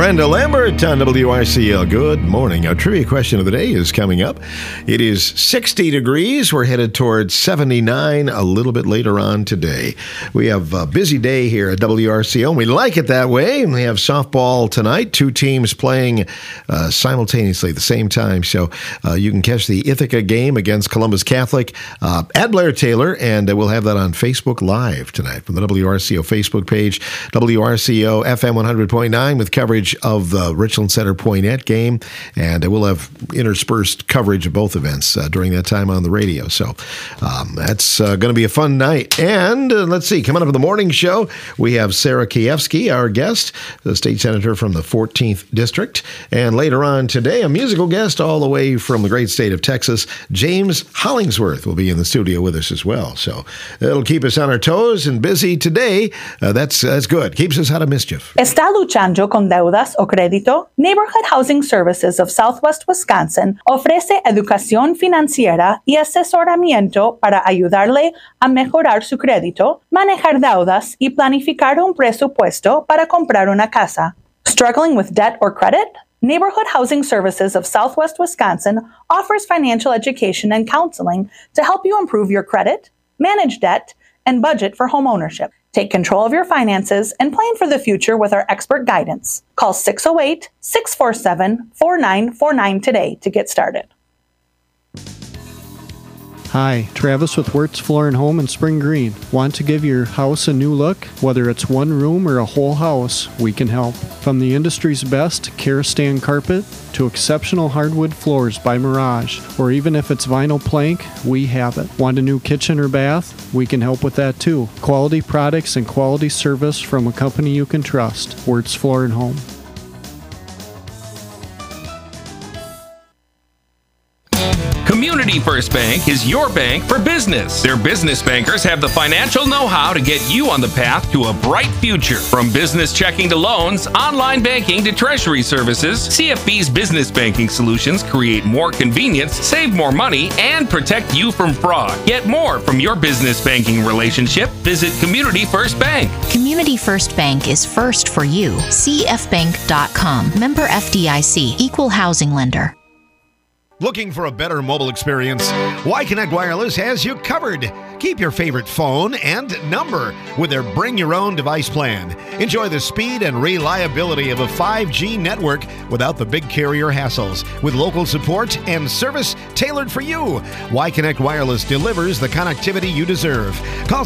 Brenda Lambert on WRCL. Good morning. Our trivia question of the day is coming up. It is 60 degrees. We're headed towards 79 a little bit later on today. We have a busy day here at WRCL, and we like it that way. And we have softball tonight, two teams playing simultaneously at the same time. So you can catch the Ithaca game against Columbus Catholic at Blair Taylor, and we'll have that on Facebook Live tonight from the WRCO Facebook page, WRCO FM 100.9 with coverage of the Richland Center Poinet game, and we'll have interspersed coverage of both events during that time on the radio. So that's going to be a fun night. And let's see, coming up in the morning show, we have Sarah Kiefsky, our guest, the state senator from the 14th District. And later on today, a musical guest all the way from the great state of Texas, James Hollingsworth, will be in the studio with us as well. So it'll keep us on our toes and busy today. That's good. Keeps us out of mischief. ¿Está luchando con deudas o crédito? Neighborhood Housing Services of Southwest Wisconsin ofrece educación financiera y asesoramiento para ayudarle a mejorar su crédito, manejar deudas y planificar un presupuesto para comprar una casa. Struggling with debt or credit? Neighborhood Housing Services of Southwest Wisconsin offers financial education and counseling to help you improve your credit, manage debt, and budget for homeownership. Take control of your finances and plan for the future with our expert guidance. Call 608-647-4949 today to get started. Hi, Travis with Wirtz Floor and Home in Spring Green. Want to give your house a new look? Whether it's one room or a whole house, we can help. From the industry's best Karastan carpet to exceptional hardwood floors by Mirage, or even if it's vinyl plank, we have it. Want a new kitchen or bath? We can help with that too. Quality products and quality service from a company you can trust. Wirtz Floor and Home. Community First Bank is your bank for business. Their business bankers have the financial know-how to get you on the path to a bright future. From business checking to loans, online banking to treasury services, CFB's business banking solutions create more convenience, save more money, and protect you from fraud. Get more from your business banking relationship. Visit Community First Bank. Community First Bank is first for you. CFBank.com. Member FDIC. Equal housing lender. Looking for a better mobile experience? Y-Connect Wireless has you covered. Keep your favorite phone and number with their Bring Your Own Device plan. Enjoy the speed and reliability of a 5G network without the big carrier hassles. With local support and service tailored for you, Y-Connect Wireless delivers the connectivity you deserve. Call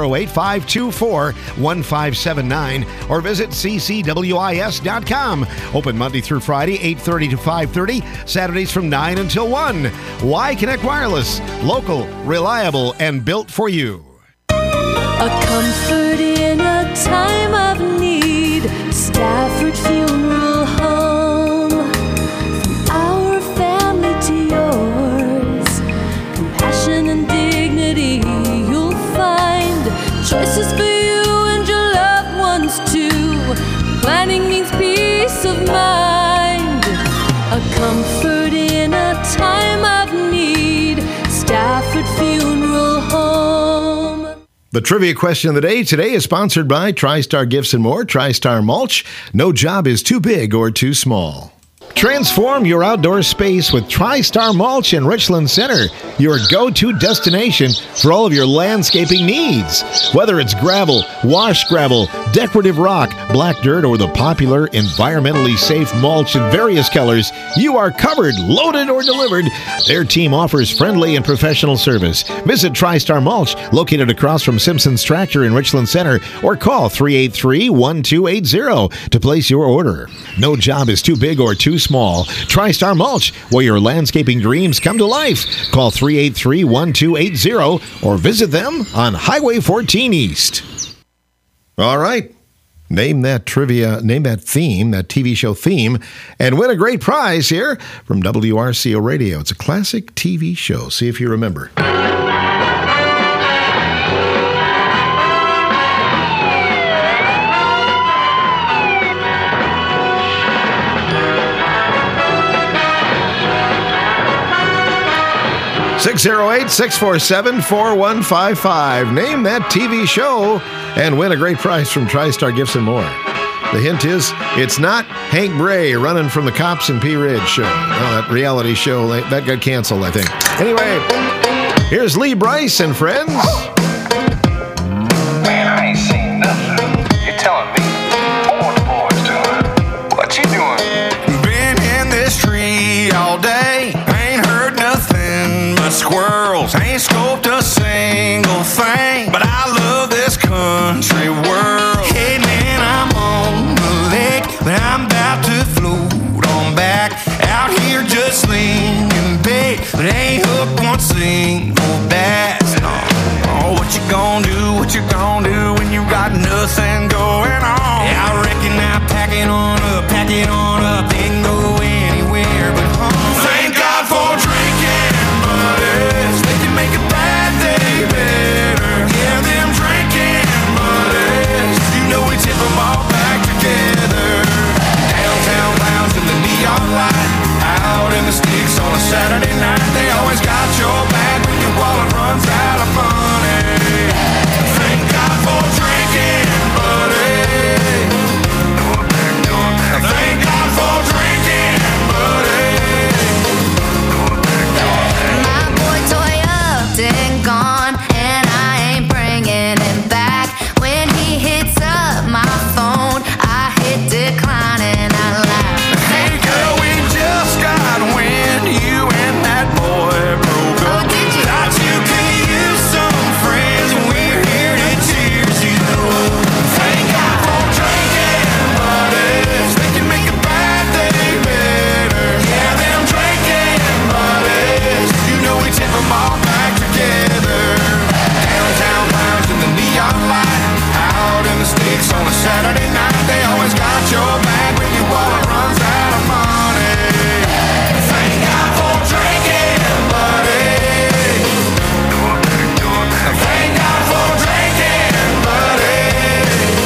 608-524-1579 or visit ccwis.com. Open Monday through Friday, 8:30 to 5:30, Saturdays from 9 until 1. Y-Connect Wireless, local, reliable, and built for you. A comfort in a time of need. Stafford Funeral Home. From our family to yours. Compassion and dignity you'll find. Choices for you and your loved ones too. Planning means peace of mind. A comfort in a time of need. Stafford Funeral Home. The trivia question of the day today is sponsored by TriStar Gifts and More, TriStar Mulch. No job is too big or too small. Transform your outdoor space with TriStar Mulch in Richland Center, your go-to destination for all of your landscaping needs. Whether it's gravel, wash gravel, decorative rock, black dirt, or the popular environmentally safe mulch in various colors, you are covered, loaded, or delivered. Their team offers friendly and professional service. Visit TriStar Mulch, located across from Simpson's Tractor in Richland Center, or call 383-1280 to place your order. No job is too big or too small. TriStar Mulch, where your landscaping dreams come to life. Call 383-1280 or visit them on Highway 14 East. All right. Name that theme, that TV show theme, and win a great prize here from WRCO Radio. It's a classic TV show. See if you remember. 608-647-4155. Name that TV show and win a great prize from TriStar Gifts and More. The hint is, it's not Hank Bray running from the cops in Pea Ridge show. No, that reality show, that got canceled, I think. Anyway, here's Lee Brice and friends. Man, I ain't seen nothing. You're telling me. What the boys doing? What you doing? Been in this tree all day. Ain't heard nothing but squirrels. Ain't scoped a single thing. But I love this country world. Hey man, I'm on the lake, but I'm about to float on back. Out here just slinging bait, but ain't hooked one single bass. Oh, what you gonna do? What you gonna do when you got nothing going on? Yeah, I reckon I pack it on up, ain't go anywhere but home. Thank God for drinking buddies, they can make a bad day better. Yeah, them drinking buddies, you know we tip them all back together. Downtown lounge in the neon light, out in the sticks on a Saturday night. They always got your back when your wallet runs out of money. Thank God for drinking buddies. Thank God for drinking buddies. My boy toy up and gone, and I ain't bringing him back. When he hits up my phone, I hit decline and I laugh. Hey girl, we just got wind, you and that boy broke up. Thought you could use some friends, and we're here to cheers you up. Thank God for drinking buddies, they can make a bad day better. Yeah, them drinking buddies, you know we tip them all back together. Downtown lounge in the neon light, out in the sticks on a Saturday night. They always got your back when your wallet runs out of money. Thank God for drinking buddies. Thank God for drinking buddies.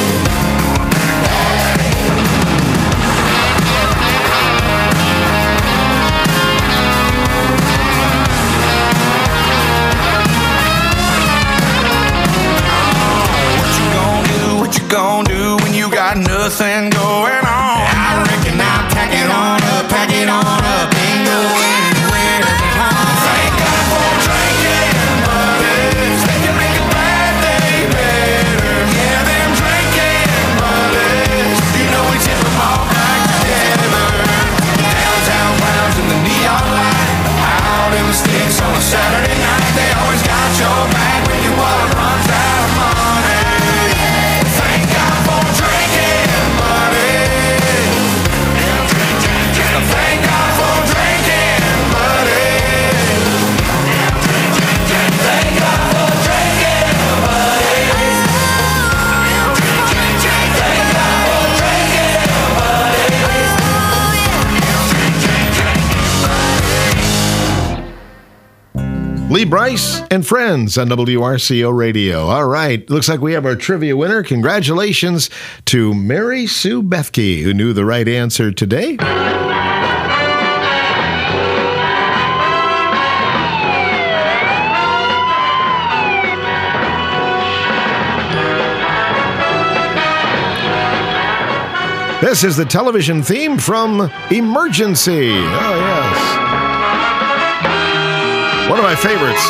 What you gonna do when you got nothing going on? I reckon I'll pack it on up, ain't go anywhere but home. Thank God for drinking buddies, they can make a bad day better. Yeah, them drinking buddies, you know we tip them all back together. Downtown lounge in the neon light, out in the sticks on a Saturday night. They always got your back when your wallet runs out of money. Thank God for drinking buddies. Thank God for drinking buddies. Thank God for drinking buddies. Thank God for drinking buddies. Lee Brice and friends on WRCO Radio. All right, looks like we have our trivia winner. Congratulations to Mary Sue Bethke, who knew the right answer today. This is the television theme from Emergency. Oh, yes. One of my favorites.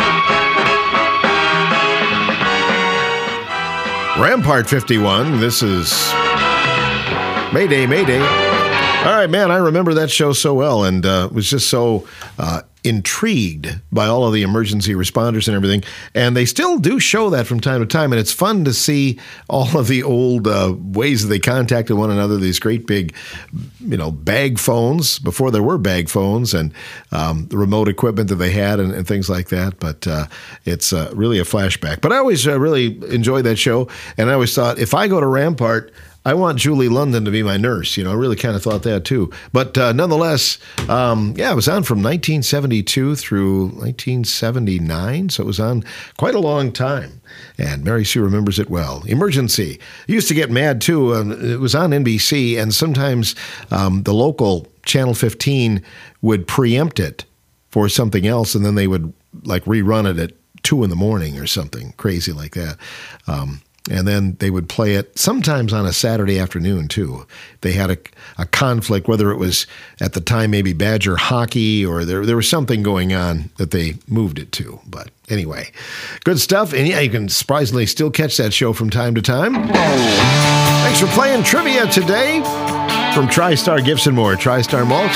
Rampart 51. This is Mayday, Mayday. All right, man, I remember that show so well and was just so intrigued by all of the emergency responders and everything. And they still do show that from time to time. And it's fun to see all of the old ways that they contacted one another, these great big, bag phones before there were bag phones and the remote equipment that they had and things like that. But it's really a flashback. But I always really enjoyed that show. And I always thought, if I go to Rampart, I want Julie London to be my nurse. I really kind of thought that too. But nonetheless, it was on from 1972 through 1979. So it was on quite a long time. And Mary Sue remembers it well. Emergency. Used to get mad too. It was on NBC, and sometimes the local Channel 15 would preempt it for something else, and then they would rerun it at 2 a.m. or something crazy like that. And then they would play it sometimes on a Saturday afternoon, too. They had a conflict, whether it was at the time maybe Badger hockey or there was something going on that they moved it to. But anyway, good stuff. And yeah, you can surprisingly still catch that show from time to time. Thanks for playing trivia today from TriStar Gifts and More. TriStar Mulch.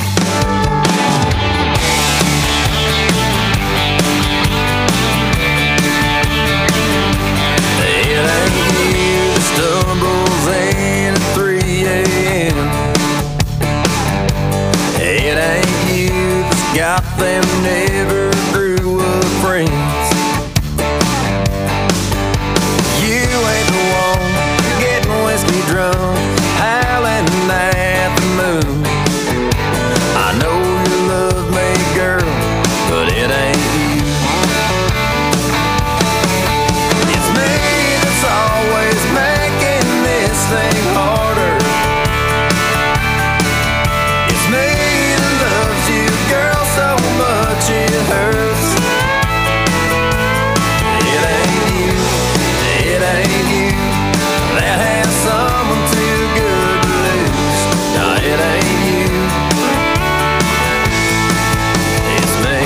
Got them never grew up friends. You ain't the one getting whiskey drunk, howling at the moon. I know you love me, girl, but it ain't you. It's me that's always making this thing harder. It's me that loves you, girl, so much it hurts. It ain't you that has someone too good to lose. No, it ain't you, it's me.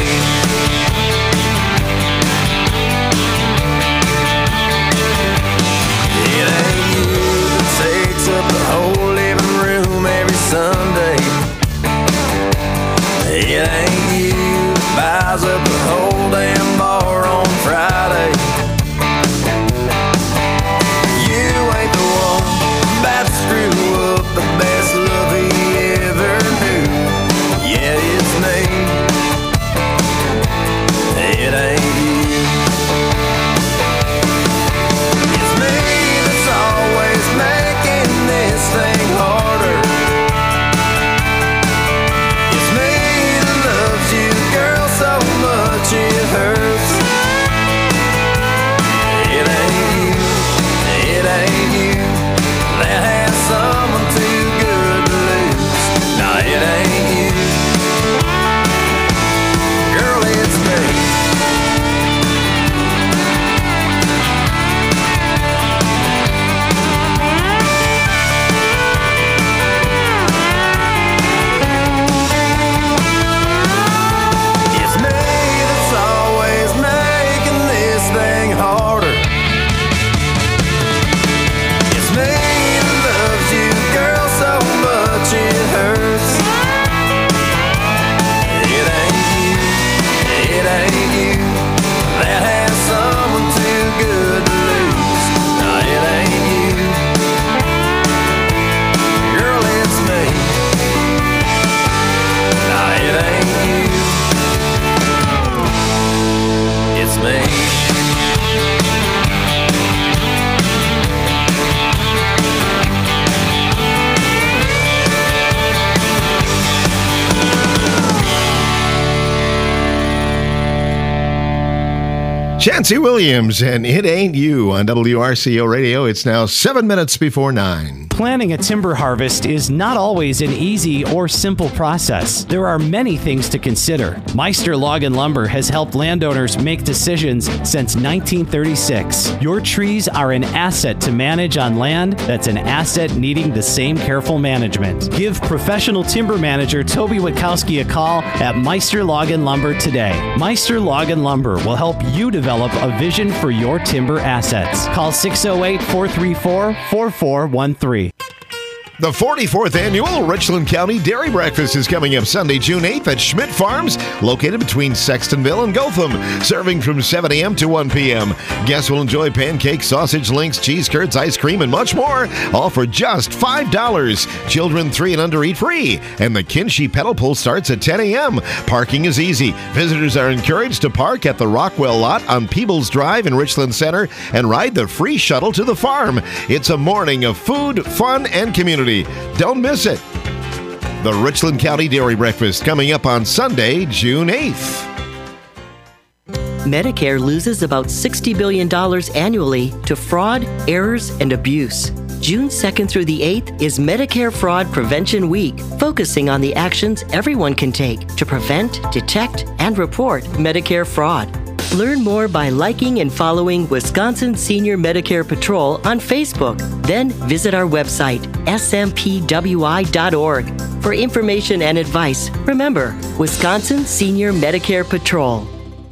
It ain't you that takes up the whole living room every Sunday. It ain't you that buys up the whole damn bar on Friday. You ain't the one about to screw up the best love he ever knew. Yeah, it's me. It ain't you. It's me that's always making this thing harder. It's me that loves you, girl, so much it hurts. It ain't you that has someone too good to lose. No, it ain't you, girl, it's me. It's me that's always making this thing harder. It's me that loves you, girl, so much it hurts. It ain't you that has someone too good to lose. No, it ain't you, girl, it's me. No, it ain't you, it's me. Chancey Williams and It Ain't You on WRCO Radio. It's now 7 minutes before 9. Planning a timber harvest is not always an easy or simple process. There are many things to consider. Meister Log and Lumber has helped landowners make decisions since 1936. Your trees are an asset to manage on land that's an asset needing the same careful management. Give professional timber manager Toby Witkowski a call at Meister Log and Lumber today. Meister Log and Lumber will help you develop a vision for your timber assets. Call 608-434-4413. The 44th annual Richland County Dairy Breakfast is coming up Sunday, June 8th at Schmidt Farms, located between Sextonville and Gotham, serving from 7 a.m. to 1 p.m. Guests will enjoy pancakes, sausage links, cheese curds, ice cream, and much more, all for just $5. Children 3 and under eat free, and the Kinshey Pedal Pull starts at 10 a.m. Parking is easy. Visitors are encouraged to park at the Rockwell lot on Peebles Drive in Richland Center and ride the free shuttle to the farm. It's a morning of food, fun, and community. Don't miss it. The Richland County Dairy Breakfast coming up on Sunday, June 8th. Medicare loses about $60 billion annually to fraud, errors, and abuse. June 2nd through the 8th is Medicare Fraud Prevention Week, focusing on the actions everyone can take to prevent, detect, and report Medicare fraud. Learn more by liking and following Wisconsin Senior Medicare Patrol on Facebook. Then visit our website, smpwi.org. For information and advice, remember, Wisconsin Senior Medicare Patrol.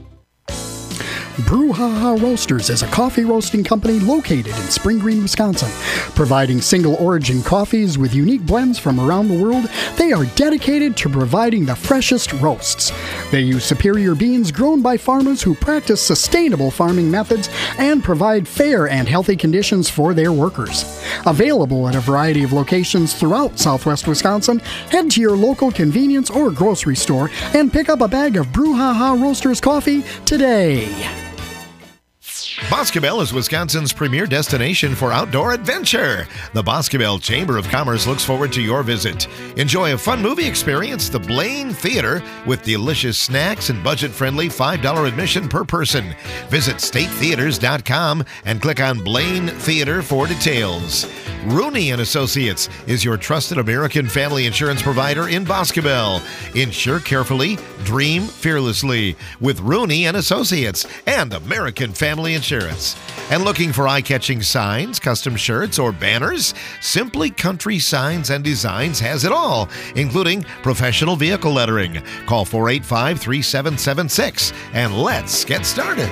Brouhaha Roasters is a coffee roasting company located in Spring Green, Wisconsin. Providing single origin coffees with unique blends from around the world, they are dedicated to providing the freshest roasts. They use superior beans grown by farmers who practice sustainable farming methods and provide fair and healthy conditions for their workers. Available at a variety of locations throughout southwest Wisconsin, head to your local convenience or grocery store and pick up a bag of Brouhaha Roasters coffee today. Boscobel is Wisconsin's premier destination for outdoor adventure. The Boscobel Chamber of Commerce looks forward to your visit. Enjoy a fun movie experience, the Blaine Theater, with delicious snacks and budget-friendly $5 admission per person. Visit statetheaters.com and click on Blaine Theater for details. Rooney & Associates is your trusted American family insurance provider in Boscobel. Insure carefully, dream fearlessly with Rooney & Associates and American Family Insurance. And looking for eye-catching signs, custom shirts, or banners? Simply Country Signs and Designs has it all, including professional vehicle lettering. Call 485-3776 and let's get started.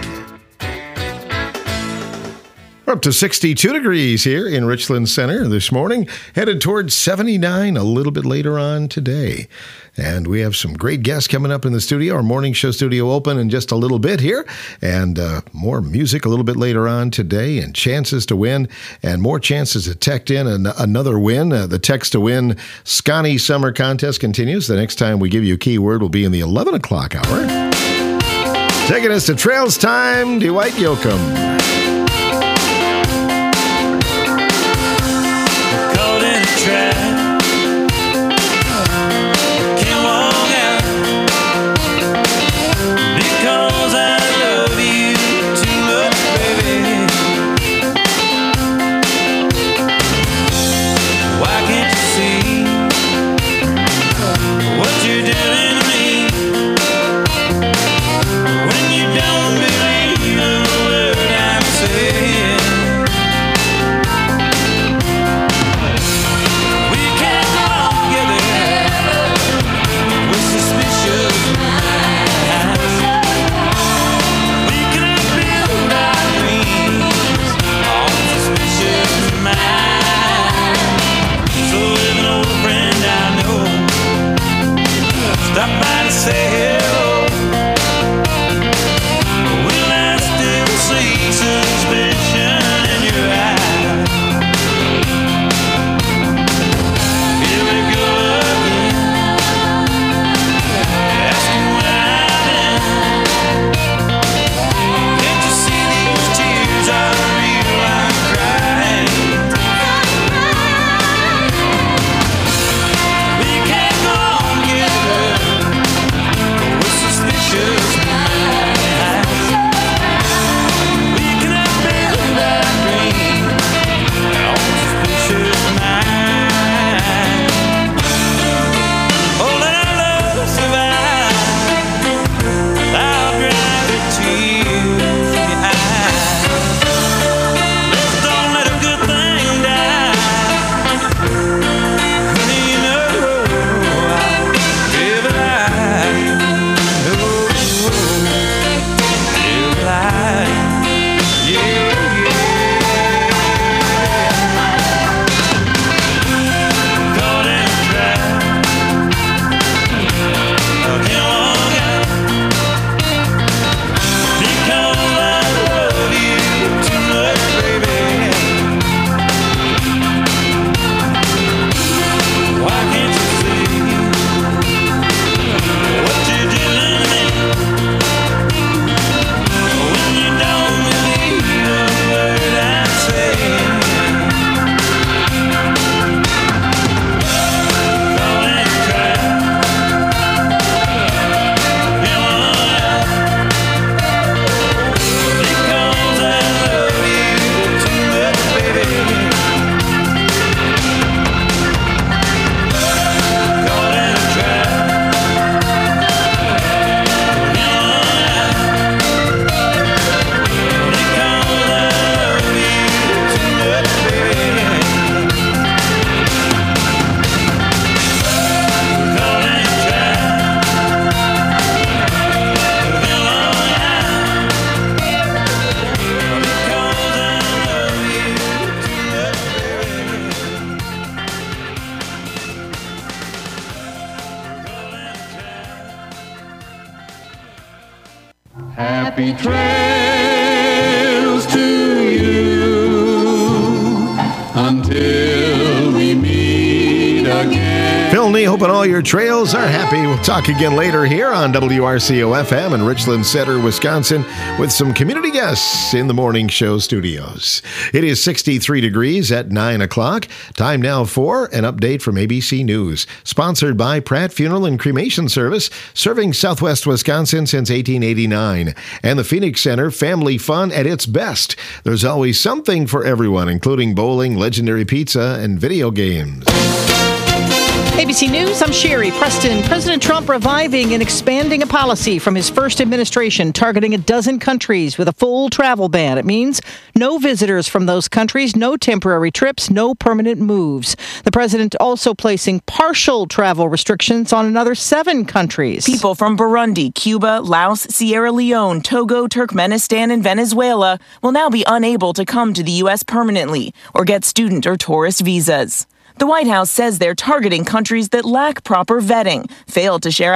We're up to 62 degrees here in Richland Center this morning, headed towards 79 a little bit later on today. And we have some great guests coming up in the studio. Our morning show studio open in just a little bit here. And more music a little bit later on today and chances to win and more chances to text in another win. The text to win Scotty Summer Contest continues. The next time we give you a keyword will be in the 11 o'clock hour. Taking us to Trails Time, Dwight Yoakam. We Happy trails to you until we meet again. Phil Nee, hoping all your trails are happy. We'll talk again later here on WRCO-FM in Richland Center, Wisconsin, with some community guests in the morning show studios. It is 63 degrees at 9 o'clock. Time now for an update from ABC News. Sponsored by Pratt Funeral and Cremation Service, serving Southwest Wisconsin since 1889. And the Phoenix Center, family fun at its best. There's always something for everyone, including bowling, legendary pizza, and video games. ABC News, I'm Sherry Preston. President Trump reviving and expanding a policy from his first administration targeting a dozen countries with a full travel ban. It means no visitors from those countries, no temporary trips, no permanent moves. The president also placing partial travel restrictions on another 7 countries. People from Burundi, Cuba, Laos, Sierra Leone, Togo, Turkmenistan, and Venezuela will now be unable to come to the U.S. permanently or get student or tourist visas. The White House says they're targeting countries that lack proper vetting, failed to share